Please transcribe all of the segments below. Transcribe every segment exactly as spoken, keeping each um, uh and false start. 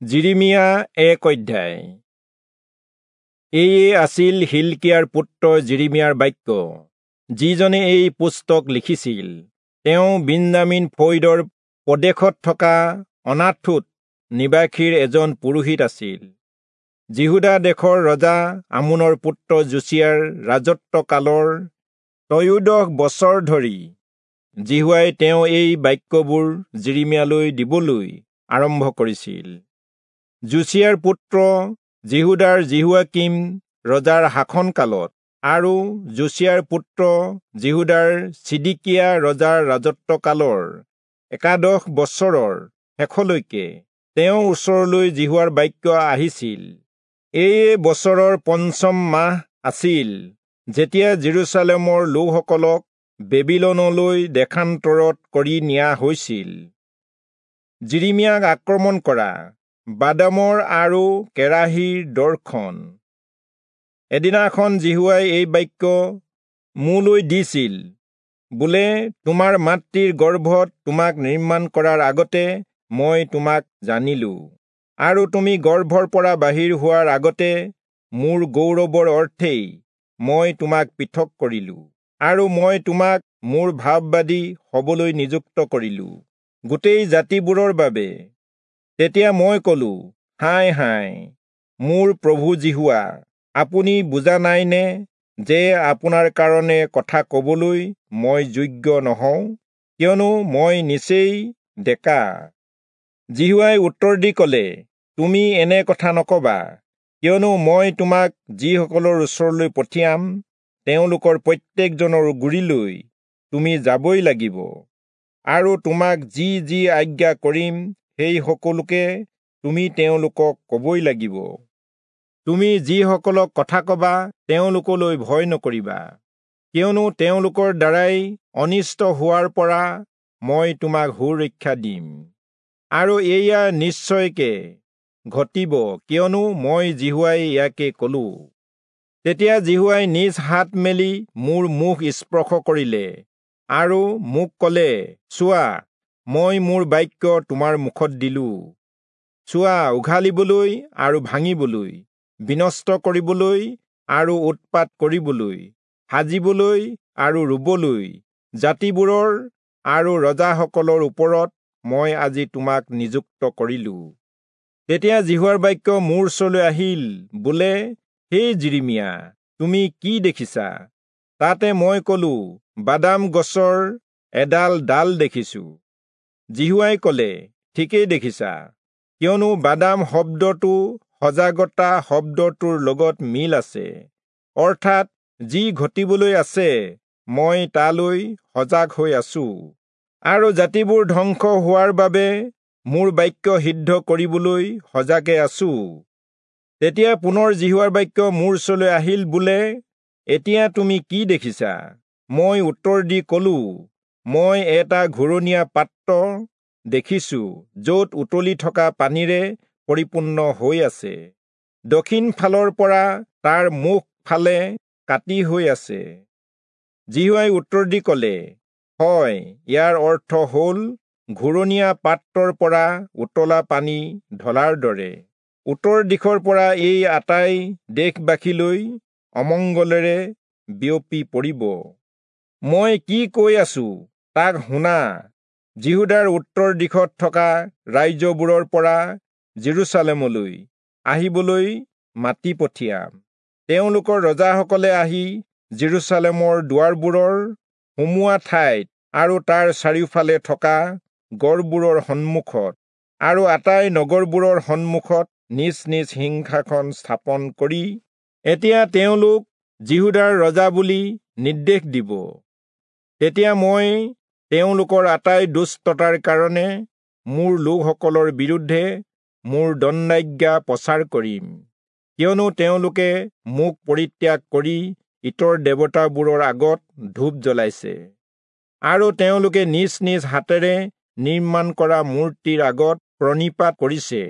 Jeremiah এক অধ্যায়। এয়ে আছিল হিলকিয়াৰ পুত্ৰ জিৰিমিয়াৰ বাক্য, যিজনে এই পুস্তক লিখিছিল। তেওঁ বিঞ্জামিন ফৈদৰ প্ৰদেশত থকা অনাথোত নিবাসীৰ এজন পুৰোহিত আছিল। জিহুদা দেশৰ ৰজা আমোনৰ পুত্ৰ যোছিয়াৰ ৰাজত্ব কালৰ ত্ৰয়োদশ বছৰ ধৰি জিহুৱাই তেওঁ এই বাক্যবোৰ জিৰিমিয়ালৈ দিবলৈ আৰম্ভ কৰিছিল। যোছিয়াৰ পুত্ৰ জিহুদাৰ জিহুৱাকিম ৰজাৰ শাসনকালত আৰু যোছিয়াৰ পুত্ৰ জিহুদাৰ ছিদিকিয়া ৰজাৰ ৰাজত্বকালৰ একাদশ বছৰৰ শেষলৈকে তেওঁৰ ওচৰলৈ জিহুৱাৰ বাক্য আহিছিল। এই বছৰৰ পঞ্চম মাহ আছিল, যেতিয়া জেৰুচালেমৰ লোকসকলক বেবিলনলৈ দেশান্তৰত কৰি নিয়া হৈছিল। জিৰিমিয়াক আক্ৰমণ কৰা বাদামৰ আৰু কেৰাহীৰ দৰ্শন। এদিনাখন জিহুৱাই এই বাক্য মোলৈ দিছিল, বোলে, তোমাৰ মাতৃৰ গৰ্ভত তোমাক নিৰ্মাণ কৰাৰ আগতে মই তোমাক জানিলো, আৰু তুমি গৰ্ভৰ পৰা বাহিৰ হোৱাৰ আগতে মোৰ গৌৰৱৰ অৰ্থেই মই তোমাক পৃথক কৰিলো, আৰু মই তোমাক মোৰ ভাৱবাদী হ'বলৈ নিযুক্ত কৰিলো গোটেই জাতিবোৰৰ বাবে। তেতিয়া মই কলো, হায় হায়, মোৰ প্ৰভু জিহুৱা, আপুনি বুজা নাইনে যে আপোনাৰ কাৰণে কথা ক'বলৈ মই যোগ্য নহওঁ, কিয়নো মই নিচেই ডেকা। জিহুৱাই উত্তৰ দি ক'লে, তুমি এনে কথা নকবা, কিয়নো মই তোমাক যিসকলৰ ওচৰলৈ পঠিয়াম তেওঁলোকৰ প্ৰত্যেকজনৰ গুৰিলৈ তুমি যাবই লাগিব, আৰু তোমাক যি যি আজ্ঞা কৰিম সেই সকলোকে তুমি তেওঁলোকক ক'বই লাগিব। তুমি যিসকলক কথা কবা তেওঁলোকলৈ ভয় নকৰিবা, কিয়নো তেওঁলোকৰ দ্বাৰাই অনিষ্ট হোৱাৰ পৰা মই তোমাক সুৰক্ষা দিম। আৰু এয়া নিশ্চয়কে ঘটিব, কিয়নো মই জিহুৱাই ইয়াকে ক'লো। তেতিয়া জিহুৱাই নিজ হাত মেলি মোৰ মুখ স্পৰ্শ কৰিলে আৰু মোক ক'লে, চোৱা, মই মোৰ বাক্য তোমাৰ মুখত দিলো। চোৱা, উঘালিবলৈ আৰু ভাঙিবলৈ, বিনষ্ট কৰিবলৈ আৰু উৎপাত কৰিবলৈ, সাজিবলৈ আৰু ৰুবলৈ জাতিবোৰৰ আৰু ৰজাসকলৰ ওপৰত মই আজি তোমাক নিযুক্ত কৰিলো। তেতিয়া জিহুৱাৰ বাক্য মোৰ ওচৰলৈ আহিল, বোলে, হে জিৰিমিয়া, তুমি কি দেখিছা? তাতে মই কলো, বাদাম গছৰ এডাল ডাল দেখিছো। জিহুৱাই ক'লে, ঠিকেই দেখিছা, কিয়নো বাদাম শব্দটো সজাগতা শব্দটোৰ লগত মিল আছে, অৰ্থাৎ যি ঘটিবলৈ আছে মই তালৈ সজাগ হৈ আছো, আৰু জাতিবোৰ ধ্বংস হোৱাৰ বাবে মোৰ বাক্য সিদ্ধ কৰিবলৈ সজাগে আছো। তেতিয়া পুনৰ জিহুৱাৰ বাক্য মোৰ ওচৰলৈ আহিল, বোলে, এতিয়া তুমি কি দেখিছা? মই উত্তৰ দি কলো, মই এটা ঘূৰণীয়া পাত্ৰ দেখিছো, য'ত উতলি থকা পানীৰে পৰিপূৰ্ণ হৈ আছে। দক্ষিণ ফালৰ পৰা তাৰ মুখ ফালে কাটি হৈ আছে। জিহুৱাই উত্তৰ দি ক'লে, হয়, ইয়াৰ অৰ্থ হ'ল ঘূৰণীয়া পাত্ৰৰ পৰা উতলা পানী ঢলাৰ দৰে উত্তৰ দিশৰ পৰা এই আটাই দেশবাসীলৈ অমংগলেৰে বিয়পি পৰিব। মই কি কৈ আছো তাক শুনা। জিহুদাৰ উত্তৰ দিশত থকা ৰাজ্যবোৰৰ পৰা জেৰুচালেমলৈ আহিবলৈ মাতি পঠিয়াম। তেওঁলোকৰ ৰজাসকলে আহি জেৰুচালেমৰ দুৱাৰবোৰৰ সুমুওৱা ঠাইত আৰু তাৰ চাৰিওফালে থকা গড়বোৰৰ সন্মুখত আৰু আটাই নগৰবোৰৰ সন্মুখত নিজ নিজ সিংহাসন স্থাপন কৰি এতিয়া তেওঁলোক জিহুদাৰ ৰজা বুলি নিৰ্দেশ দিব। তেতিয়া মই তেওঁলোকৰ আটাই দুষ্টতাৰ কাৰণে মোৰ লোকসকলৰ বিৰুদ্ধে মোৰ দণ্ডাজ্ঞা প্ৰচাৰ কৰিম, কিয়নো তেওঁলোকে মোক পৰিত্যাগ কৰি ইতৰ দেৱতাবোৰৰ আগত ধূপ জ্বলাইছে, আৰু তেওঁলোকে নিজ নিজ হাতেৰে নিৰ্মাণ কৰা মূৰ্তিৰ আগত প্ৰণিপাত কৰিছে।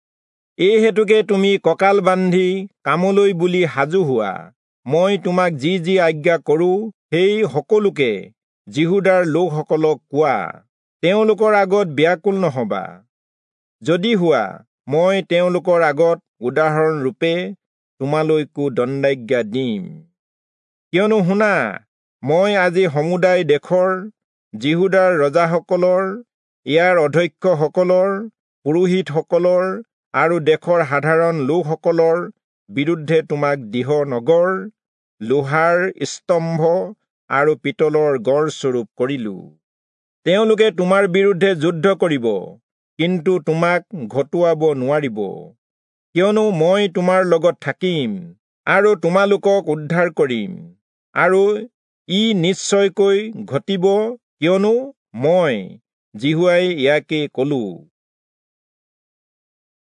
এই হেতুকে তুমি কঁকাল বান্ধি কামলৈ বুলি সাজু হোৱা। মই তোমাক যি যি আজ্ঞা কৰো সেই সকলোকে জিহুদাৰ লোকসকলক কোৱা। তেওঁলোকৰ আগত ব্যাকুল নহবা। যদি হোৱা, মই তেওঁলোকৰ আগত উদাহৰণ ৰূপে তোমালৈকো দণ্ডাজ্ঞা দিম। কিয়নো শুনা, মই আজি সমুদায় দেশৰ, যিহুদাৰ ৰজাসকলৰ, ইয়াৰ অধ্যক্ষসকলৰ, পুৰোহিতসকলৰ আৰু দেশৰ সাধাৰণ লোকসকলৰ বিৰুদ্ধে তোমাক দৃঢ় নগৰ, লোহাৰ স্তম্ভ আৰু পিতলৰ গড়স্বৰূপ কৰিলো। তেওঁলোকে তোমাৰ বিৰুদ্ধে যুদ্ধ কৰিব, কিন্তু তোমাক ঘটোৱাব নোৱাৰিব। কিয়নো মই তোমাৰ লগত থাকিম আৰু তোমালোকক উদ্ধাৰ কৰিম, আৰু ই নিশ্চয়কৈ ঘটিব, কিয়নো মই জিহুৱাই ইয়াকে ক'লো।